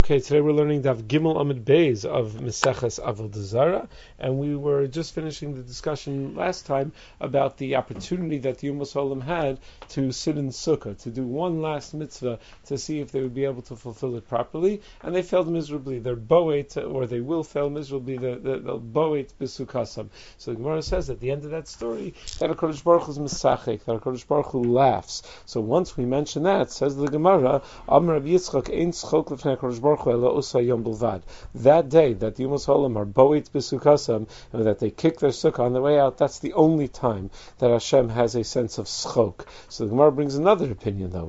Okay, today we're learning Daf Gimel Amid Beis of Meseches Avodah Zarah, and we were just finishing the discussion last time about the opportunity that the Ummah Olam had to sit in Sukkah, to do one last mitzvah to see if they would be able to fulfill it properly, and they failed miserably. They're boet, or they will fail miserably, they'll boet b'sukkasam. So the Gemara says at the end of that story that HaKadosh Baruch Hu is Mesachek, that HaKadosh Baruch Hu laughs. So once we mention that, says the Gemara, Amar Rabbi Yitzchak ein tzchok lefnei HaKadosh Baruch Hu ela usa yom bilvad. That day that the Ummah Olam are boet b'sukkasam, and that they kick their sukkah on the way out, that's the only time that Hashem has a sense of schok. So the Gemara brings another opinion though.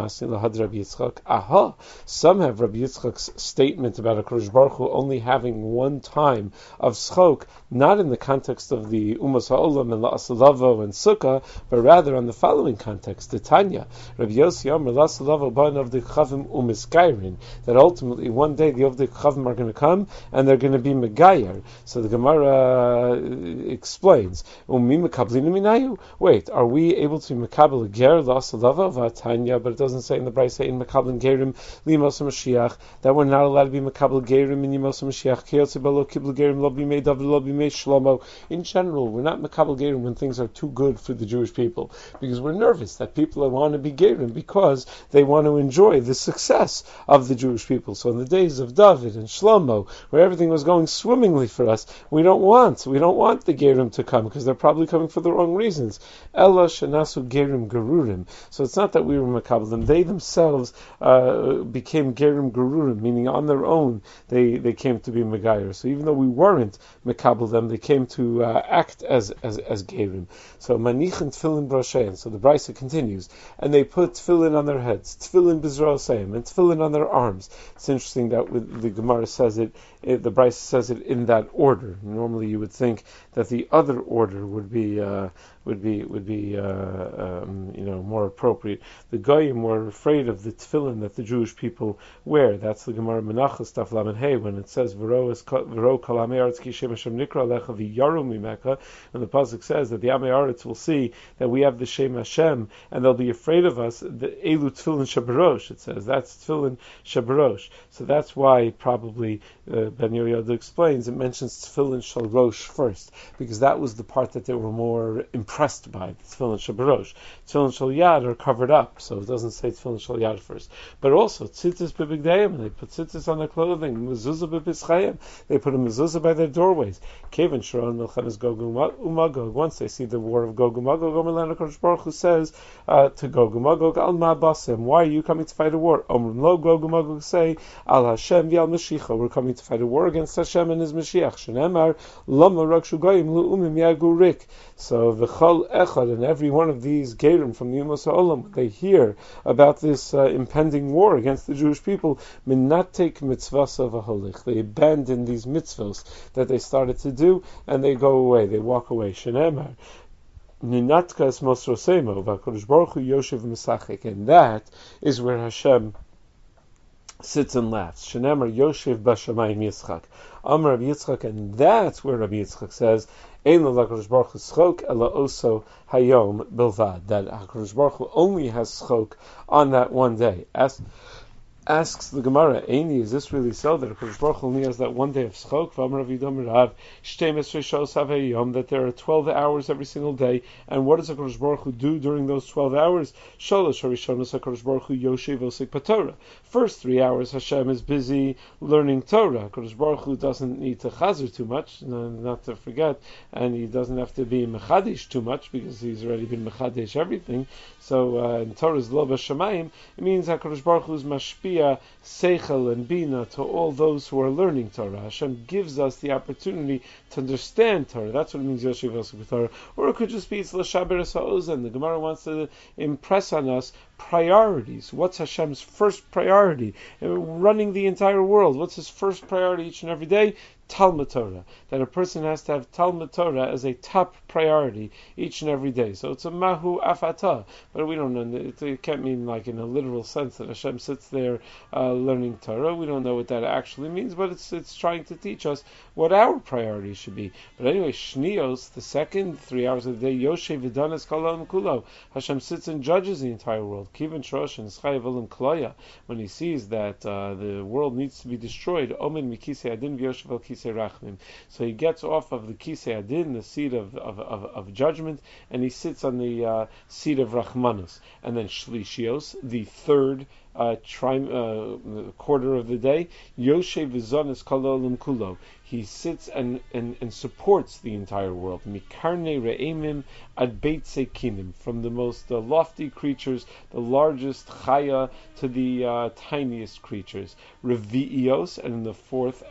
Aha! Some have Rabbi Yitzchak's statement about HaKadosh Baruch Hu only having one time of schok, not in the context of the Ummah Olam and La'asalavo and Sukkah, but rather on the following context, the Tanya. Rabbi Yossi Amar La'asalavo ban of the Chavim u'miskairin, that ultimately one day the Ovdei Chavim are going to come and they're going to be Megayer. So the Gemara explains, wait, are we able to Mekabel a Ger La'asalavo v'atanya? But it doesn't say in the Brayse in Mekabel Gerim Limos Mashiach that we're not allowed to be Mekabel Gerim in Yimos Mashiach. Kiyotze Kibel Gerim Lo Bimei David Lo Bimei Shlomo. In general, we're not Mekabel Gerim when things are too good for the Jewish people, because we're nervous that people want to be Gerim because they want to enjoy the success of the Jewish people. So in the days of David and Shlomo, where everything was going swimmingly for us, we don't want the Gerim to come because they're probably coming for the wrong reasons. Ella shenasu Gerim Gerurim. So it's not that we were Mekabel them; they themselves became Gerim Gerurim, meaning on their own they came to be Megayer. So even though we weren't Mekabel them, they came to act as Gerim. So Manich and Tefillin Broshein. So the Brisa continues, and they put Tefillin on their heads, Tefillin Bizroseim, and Tefillin on their arms. It's interesting that the Gemara says the Brisa says it in that order. Normally you would think that the other order would be more appropriate. The Goyim were afraid of the tefillin that the Jewish people wear. That's the Gemara Menachos Daf Lamed Hey when it says V'ro Kalamei Aretz Ki Shem Hashem Nikra Alecha V'yaru Mimeka, and the pasuk says that the Amei Aretz will see that we have the Shem Hashem and they'll be afraid of us. The Elu Tefillin Shabarosh, it says that's Tefillin Shabarosh. So that's why probably Ben Yehoyada explains it mentions Tefillin Shal Rosh first, because that was the part that they were more impressed by, the Tefillin Shabarosh. Tefillin Shal Yad are covered up, so it doesn't say Tefillin Shal Yad first. But also, Tzitzis B'Bigdayim, they put Tzitzis on their clothing, Mezuzah B'Pischayim, they put a Mezuzah by their doorways. Kevin Sharon Melchanes Gog Umagog, once they see the war of Gog Umagog, Omer HaKadosh Baruch Hu says to Gog Umagog, Al Ma Basem, why are you coming to fight a war? Omer Lo Gog Umagog say, Al Hashem V'Al Mashiach, we're coming to fight a war against Hashem and His Mashiach. Shenemar, Lama Rakshu Goyim Lu'umim Yagu Rik. So V'chol Echad, and every one of these Gerim from the Ummah Olam, they hear about this impending war against the Jewish people, Minatek Mitzvahs of Aholich. They abandon these mitzvahs that they started to do, and they go away, they walk away. Shenemar, Ninatkas Mosrosemo, V'HaKadosh Baruch Hu Yoshev Mesachek, and that is where Hashem sits and laughs. Shenemar Yoshev Bashamayim Yitzchak. Amar Rabbi Yitzchak, and that's where Rabbi Yitzchak says, Ein l'HaKadosh Baruch Hu schok ela oso hayom bilvad, that HaKadosh Baruch Hu only has schok on that one day. Asks the Gemara, Eini, is this really so, that HaKadosh Baruch Hu only has that one day of schok? That there are 12 hours every single day, and what does HaKadosh Baruch Hu do during those 12 hours? Shalosh harishonos HaKadosh Baruch Hu yoshev osik b'Torah. First 3 hours Hashem is busy learning Torah. HaKadosh Baruch Hu doesn't need to chazer too much, not to forget, and he doesn't have to be mechadish too much, because he's already been mechadish everything. So in Torah's lo b'shamayim, it means HaKadosh Baruch Hu is mashpia seichel and bina to all those who are learning Torah. Hashem gives us the opportunity to understand Torah. That's what it means, Yoshev Osik Torah. Or it could just be it's l'shaber ha'ozen. The Gemara wants to impress on us priorities. What's Hashem's first priority? Running the entire world, what's His first priority each and every day? Talmud Torah. That a person has to have Talmud Torah as a top priority each and every day. So it's a mahu afata, but we don't know. It can't mean like in a literal sense that Hashem sits there learning Torah. We don't know what that actually means, but it's trying to teach us what our priority should be. But anyway, Shnios, the second 3 hours of the day, Yoshev V'danas Kol Ha'olam Kulo. Hashem sits and judges the entire world. Kivan Shrosh and Schayev Olam Kloya, when he sees that the world needs to be destroyed, Omen Mikisei Adin V'Yoshev Al Kisei Rachmim. So he gets off of the Kisei Adin, the seat of judgment, and he sits on the seat of Rachmanus. And then Shlishios, the third quarter of the day, Yoshev V'Zonis Kol Olam Kulo. He sits and supports the entire world. Mikarne Re'emim ad Beit Sekinim, from the most lofty creatures, the largest chaya, to the tiniest creatures. Revi'ios, and in the fourth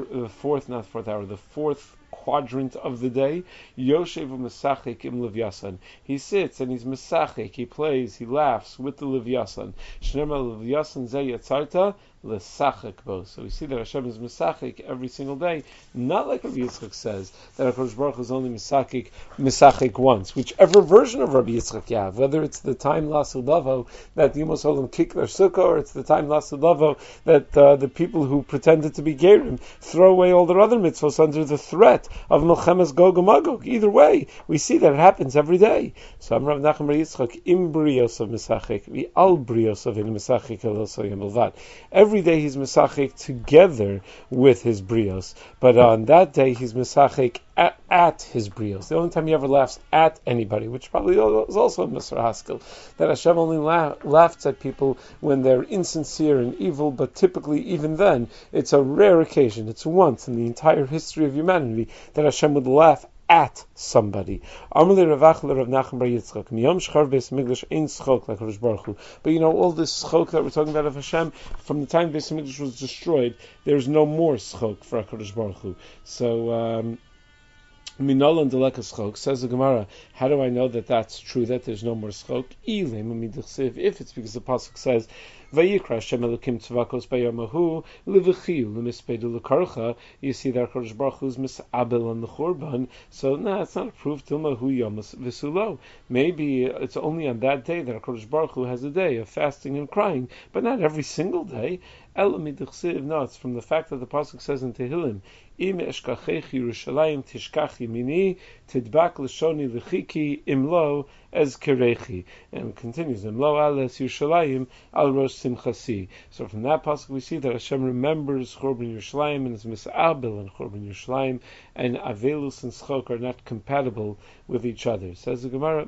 quadrant of the day, Yoshev Mesachik im Levyasan. He sits and he's Mesachik, he plays, he laughs with the Levyasan. Shnema Levyasan Zeh Yatzarta Lesachik bo. So we see that Hashem is Mesachik every single day, not like Rabbi Yitzchak says that HaKadosh Baruch Hu is only Mesachik once. Whichever version of Rabbi Yitzchak you have, whether it's the time Lasudavo that the Yomos Olam kick their sukkah, or it's the time Lasudavo that the people who pretended to be Gerim throw away all their other mitzvahs under the threat of Melchemes Gog and Magog. Either way, we see that it happens every day. So I'm Rav Nachman Bar Yitzchak im brios of Mesachik, vi al brios of in Mesachik eloso yem. Every day he's Mesachik together with his brios, but on that day he's Mesachik at his brios. The only time he ever laughs at anybody, which probably is also a Mr. Haskell, that Hashem only laughs at people when they're insincere and evil, but typically even then, it's a rare occasion. It's once in the entire history of humanity that Hashem would laugh at somebody. But you know, all this schok that we're talking about of Hashem, from the time Beis Hamikdash was destroyed, there's no more schok for HaKadosh Baruch Hu. So, Minolan deleka schok, says the Gemara, how do I know that that's true, that there's no more schok? If it's because the pasuk says, Vayikra Hashem Elokim Tzvakos Bayamahu Livichiu Lemispeidu Lekarcha. You see that HaKadosh Baruch Hu is misabel on the Churban, so it's not a proof Tilma Hu Yomas Visulo. Maybe it's only on that day that HaKadosh Baruch Hu has a day of fasting and crying, but not every single day. No, it's from the fact that the pasuk says in Tehillim, Im eshkachech Yerushalayim tishkach yimini tidbak leshoni lechiki imlo ez kerechi, and it continues imlo ales Yerushalayim al rosh simchasi. So from that pasuk we see that Hashem remembers Churban Yerushalayim and is misabel in Churban Yerushalayim, and avelus and schok are not compatible with each other. Says the Gemara,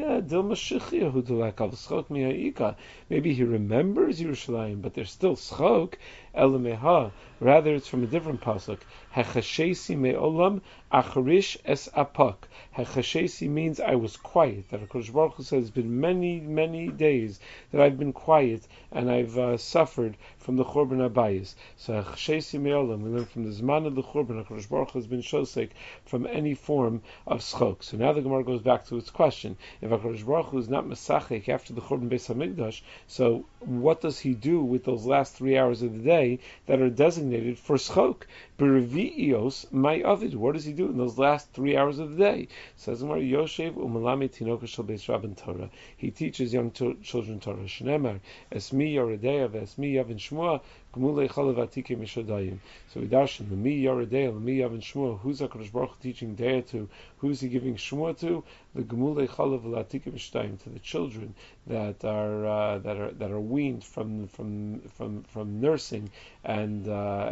maybe he remembers Yerushalayim, but there's still schok. Elameha, rather it's from a different pasuk. Hechashesi me'olam acharish es apak. Hechashesi means I was quiet. That HaKadosh Baruch Hu says it's been many, many days that I've been quiet and I've suffered from the Churban Abayis. So Hechashesi me'olam, we learn from the Zman of the Churban, HaKadosh Baruch Hu has been shosek from any form of schok. So now the Gemara goes back to its question. If HaKadosh Baruch Hu is not Mesachek after the Churban Beis Hamikdash, so what does he do with those last 3 hours of the day that are designated for schok? Berevi'ios my avid. What does he do in those last 3 hours of the day? Says Gemara, Yoshev u'malami tinoka shel beis rabban Torah. He teaches young children Torah. Shneimar esmi yoredeya ve'esmi yavin shmua g'mulei chalav atike mishadayim. So we darshan l'mi yoredeya l'mi yavin shmua. Who's HaKadosh Baruch Hu teaching Deya to? Who's he giving shmua to? The g'mulei chalav atike mishadayim, to the children that are weaned from nursing, and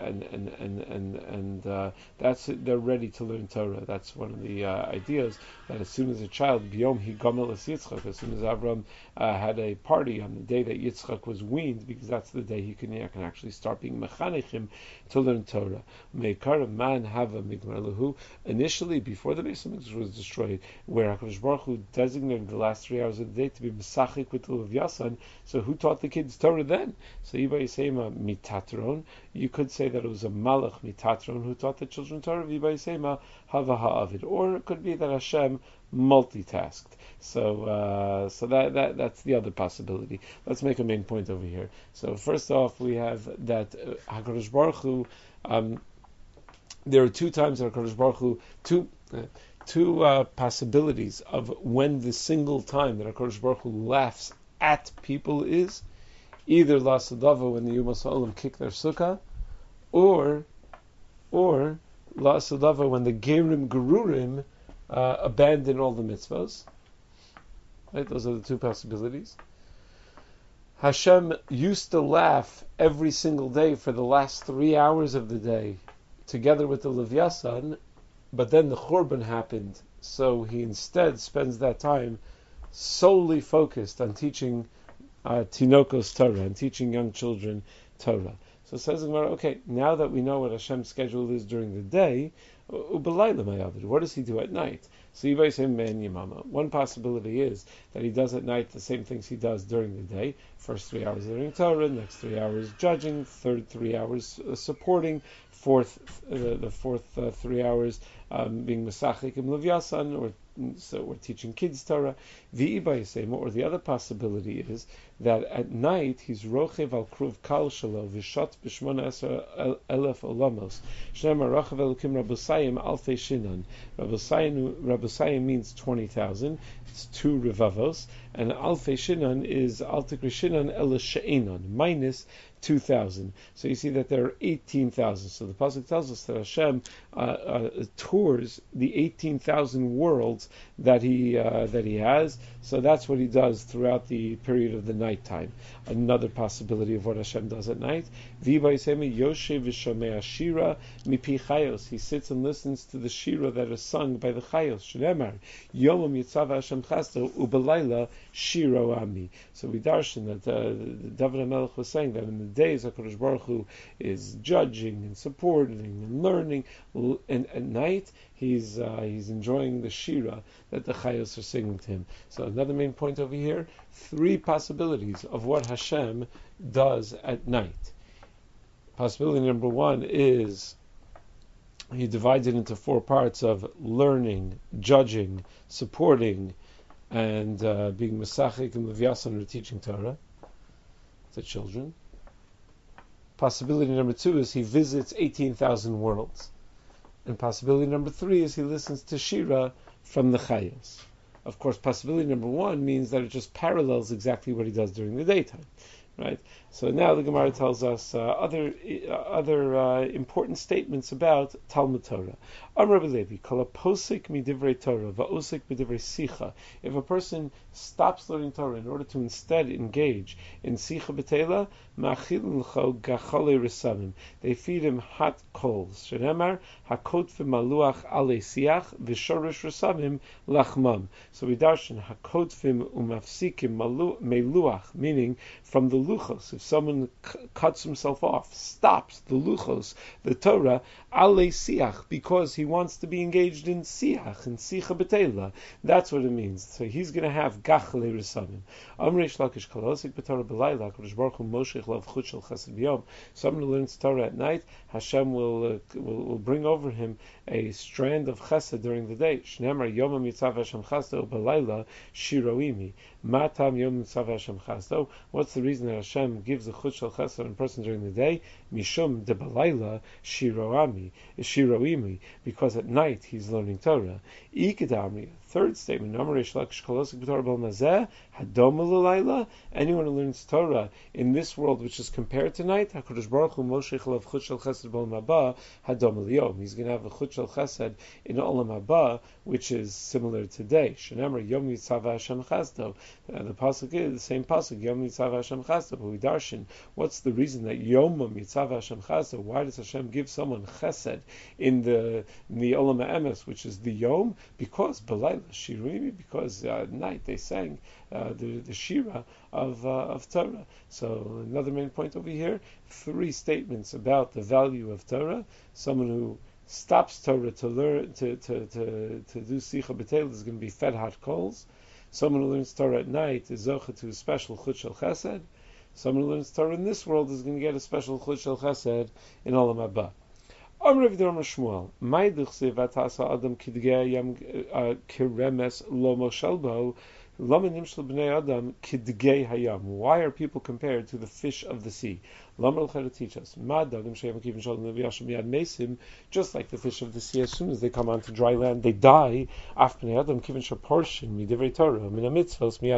that's it, they're ready to learn Torah. That's one of the ideas, that as soon as a child, biyom hi gamel es Yitzchak, as soon as Avram had a party on the day that Yitzchak was weaned, because that's the day he can actually start being mechanechim to learn Torah. Meikar man hava migmar lehu. Initially, before the Beis Hamikdash was destroyed, where HaKadosh Baruch Hu designated the last 3 hours of the day to be mesachik with the Levyasan, so who taught the kids Torah then? So Yiba Yisema mitatron. You could say that it was a malach mitatron who taught the children Torah. Yiba Yisema hava ha'avid, or it could be that Hashem multitasked. So that's the other possibility. Let's make a main point over here. So first off, we have that HaKadosh Baruch Hu. There are 2 times that HaKadosh Baruch Hu, two possibilities of when the single time that HaKadosh Baruch Hu laughs at people is either La Sadava, when the Yomos Olam kick their sukkah, or La Sadava, when the Gerim Gerurim abandon all the mitzvahs. Right, those are the 2 possibilities. Hashem used to laugh every single day for the last 3 hours of the day together with the Levyasan, but then the Churban happened, so he instead spends that time solely focused on teaching Tinokos Torah and teaching young children Torah. So it says, okay, now that we know what Hashem's schedule is during the day, what does he do at night? So one possibility is that he does at night the same things he does during the day. First 3 hours learning Torah, next 3 hours judging, third 3 hours supporting, the fourth 3 hours being Mesachik and Levyasan, so we're teaching kids Torah. Or the other possibility is that at night he's rochev al kruv kal shelo v'shot b'shmona esar elef olamos shnema rochev elukim rabosayim alfei shinan. Rabosayim means 20,000. It's 2 revavos, and alfei shinan is altikri shinan el she'enon minus 2,000. So you see that there are 18,000. So the pasuk tells us that Hashem tours the 18,000 worlds that he has. So that's what he does throughout the period of the nighttime. Another possibility of what Hashem does at night. He sits and listens to the shira that is sung by the chayos. Shneimar Yomam Yitzav Hashem Chasto Ubelayla Shiro Ami. So we darshan that David HaMelech was saying that in the days HaKadosh Baruch Hu is judging and supporting and learning, and at night he's enjoying the shira that the chayos are singing to him. So another main point over here: 3 possibilities of what Hashem does at night. Possibility number 1 is he divides it into 4 parts of learning, judging, supporting, and being Mesachik and Levyasan or teaching Torah to children. Possibility number 2 is he visits 18,000 worlds. And possibility number 3 is he listens to Shira from the Chayos. Of course, possibility number 1 means that it just parallels exactly what he does during the daytime. Right? So now the Gemara tells us other important statements about Talmud Torah. Amar Levi, kol posik midivrei Torah va'osik midivrei sicha. If a person stops learning Torah in order to instead engage in sicha b'teila, ma'achilin l'cho gachale resamim. They feed him hot coals. Shenemar hakot v'maluach ale siach v'shorish resamim lachmam. So we darshan hakot v'umafsikim meluach, meaning from the luchos. If someone cuts himself off, stops the luchos, the Torah, ale siach, because he wants to be engaged in siach, in sicha b'teila. That's what it means. So he's going to have gachle resamim. Amreish lakish kalosik b'Torah b'layla, Kodesh Baruch Hu moshech lav chut shel chesed b'yom. Someone who learns Torah at night, Hashem will bring over him a strand of chesed during the day. Shneimar yomam yitzav Hashem chasto b'layla shiroimi. Matam yom yitzav Hashem chasto. What's the reason that Hashem gives a chut shel chesed on a person during the day? Mishum de b'layla shiroimi, because at night he's learning Torah. Ikadamri, third statement, anyone who learns Torah in this world which is compared to night, HaKadosh Baruch Hu moshech lav chut shel chesed b'olam haba hadom l'yom. He's going to have a chut shel chesed in olam haba, which is similar to today. Shenemar yom yitzav Hashem chasto. The pasuk is the same pasuk, yom yitzav Hashem chasto. But we darshan, what's the reason that yomam yitzav Hashem chasto? Why does Hashem give someone chesed in the olam ha'emes, which is the yom? Because b'layla shirimi, because at night they sang the shira of Torah. So another main point over here: 3 statements about the value of Torah. Someone who stops Torah to learn to do sicha b'teil is going to be fed hot coals. Someone who learns Torah at night is zocha to a special chut shel chesed. Someone who learns Torah in this world is going to get a special chut shel chesed in olam haba. Amr Avdor Shmuel, my duchse vatasa adam kidgei yam kiremes lo moshelbo. Why are people compared to the fish of the sea? To teach us. Just like the fish of the sea, as soon as they come onto dry land, they die.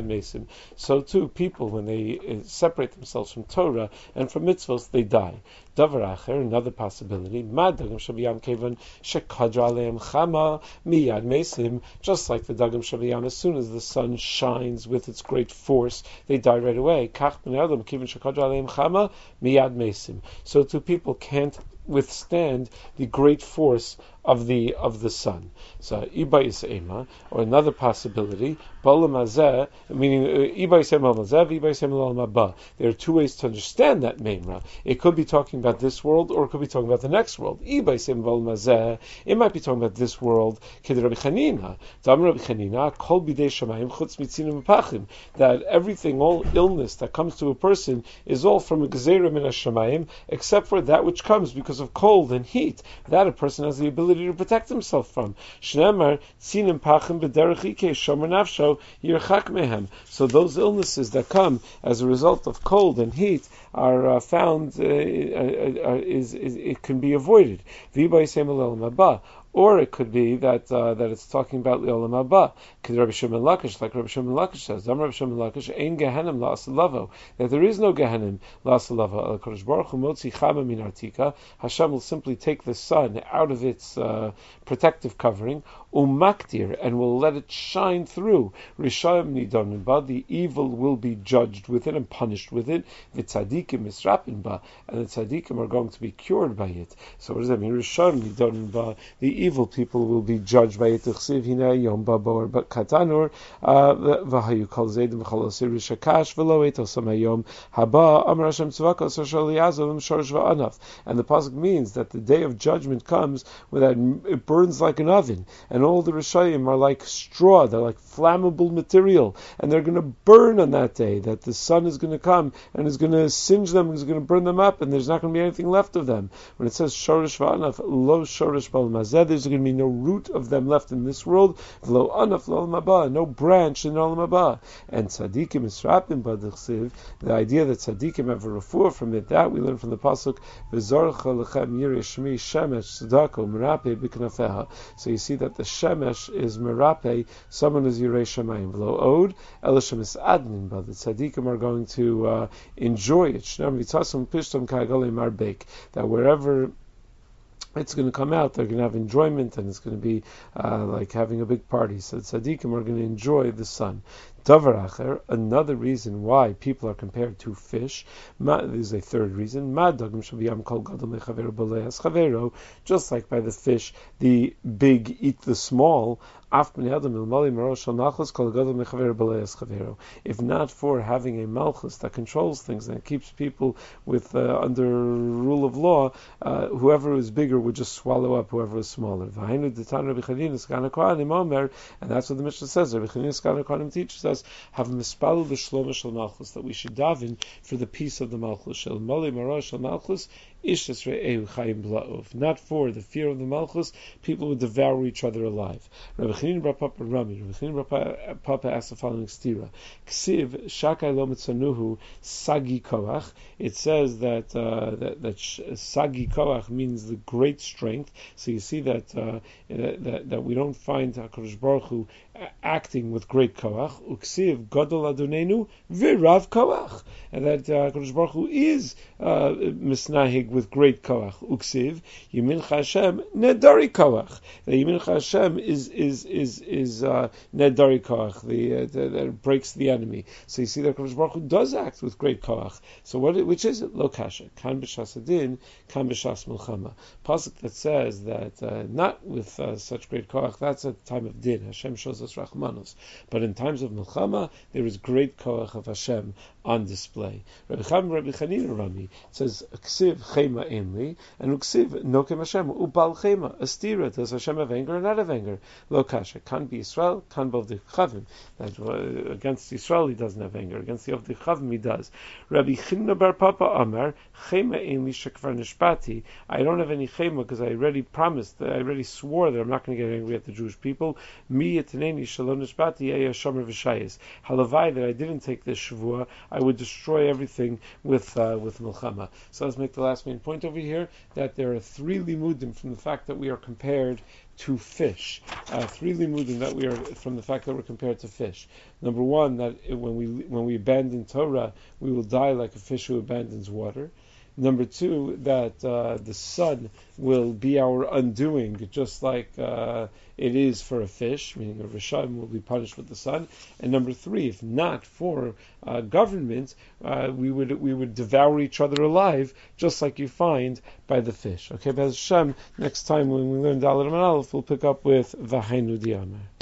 So too, people, when they separate themselves from Torah and from mitzvos, they die. Davar acher, another possibility, mad dagam shabiyam kevan shekadra aleim chama miyad mesim, just like the dagam shabiyam, as soon as the sun shines with its great force, they die right away. Kach b'nei adam kevan shekadra aleim chama miyad mesim. So too people can't withstand the great force of the sun. So Ibayis Ema, or another possibility, Balamazeh, meaning Ibayis Ema Mazeh, Ibayis Ema Maba. There are two ways to understand that Memra. It could be talking about this world, or it could be talking about the next world. Ibayis Ema Balamazeh, it might be talking about this world. Kid Rabbi Chanina, Dam Rabbi Chanina, Kol Bidei Shamayim Chutz Mitzinim Pachim. That everything, all illness that comes to a person, is all from a Gezerah Min HaShamayim, except for that which comes because of cold and heat. That a person has the ability to protect himself from. Shnemar tzinim pachim b'derech ike shomer nafsho yirchak mehem. So those illnesses that come as a result of cold and heat are found. It can be avoided. V'ibay seim l'olam haba. Or it could be that it's talking about L'olam Haba. Rabbi Shimon Lakish, like Rabbi Shimon Lakish says, Rabbi Shimon Lakish, Ein Gehenim la'asalavo, that there is no Gehenim la'asalavo. Al-Kodesh Baruch Hu motzi chama min artika. Hashem will simply take the sun out of its protective covering, umaktir, and will let it shine through. Rishayim nidonim ba, the evil will be judged with it and punished with it. V'tzadikim misrapin ba, and the tzadikim are going to be cured by it. So what does that mean? Rishayim nidonim ba, the evil people will be judged by it. Yom babor but katanur v'hayu kol zaydim v'chol osir shakash v'lo eto samayom haba amar Hashem tzvakos ashal yazov shorish v'anaf. And the pasuk means that the day of judgment comes when it burns like an oven, and all the Rishayim are like straw, they're like flammable material, and they're going to burn on that day, that the sun is going to come and is going to singe them, is going to burn them up, and there's not going to be anything left of them. When it says shorish v'anaf, lo shorish b'al there's going to be no root of them left in this world, v'lo anaf l'olam haba, no branch in olam haba. And tzadikim israpim b'dechsiv, the idea that tzadikim have a refuah from it, that we learn from the pasuk v'zorcha lechem yirei shmi shemesh tzedako merape b'knafeha. So you see that the shemesh is merape, someone is yirei shamayim, v'lo od elishem is adnin, but the tzadikim are going to enjoy it. Shnam v'tasum pishtam ka'agalim arbek, that wherever it's going to come out, they're going to have enjoyment, and it's going to be like having a big party. So the tzaddikim are going to enjoy the sun. Davar acher, another reason why people are compared to fish, this is a third reason, just like by the fish, the big eat the small. If not for having a malchus that controls things and keeps people with under rule of law, whoever is bigger would just swallow up whoever is smaller. And that's what the Mishnah says. Rabbi Chanina teaches us have mispal v'shlomo shel malchus, that we should daven for the peace of the malchus. Shel mali mara shel malchus ishtas re'ehu chayim bla'ov. Not for the fear of the malchus, people would devour each other alive. Rabbi Chanina bar Papa Rami. Rabbi Chanina bar Papa asked the following stira: Ksiv shakai lo mitzanuhu sagi koach. It says that sagi koach means the great strength. So you see that we don't find HaKadosh Baruch Hu acting with great koach. Uksiv gadol adonenu v'rav koach, and that HaKadosh Baruch Hu is misnahig with great koach. Uksiv Yimincha Hashem nedari koach. The Yimincha Hashem is nedari koach, that breaks the enemy. So you see that HaKadosh Baruch Hu does act with great koach. So which is it? Lo kasha. Kan b'shas adin, kan b'shas milchama. Pasuk that says that not with such great koach, that's at the time of din. Hashem shows us rachmanos. But in times of milchama, there is great koach of Hashem on display. Rabbi Chanina Rami says, Ksiv chema enli, and Uksiv nokem Hashem, ubal chema, astira, does Hashem have anger or not have anger? Lo kasha, kan be Yisrael, kan be Avdei Chavim. That against Yisrael he doesn't have anger, against the Avdei Chavim he does. Rabbi Chanina bar Papa Amar, chema enli shekvar nishpati, I don't have any chema because I already promised, that I already swore that I'm not going to get angry at the Jewish people. Mi yeteneni shalom nishpati eya shomer v'shayis. Halavai, that I didn't take this shavua, I would destroy everything with milchama. So let's make the last main point over here, that there are three limudim from the fact that we are compared to fish. Three limudim that we are from the fact that we're compared to fish. Number one, that when we abandon Torah, we will die like a fish who abandons water. Number two, that the sun will be our undoing, just like it is for a fish, meaning a Rishayim will be punished with the sun. And number three, if not for government, we would devour each other alive, just like you find by the fish. Okay, Be'ez Hashem, next time when we learn Dalet Amud Aleph, we'll pick up with V'hainu Di'amar.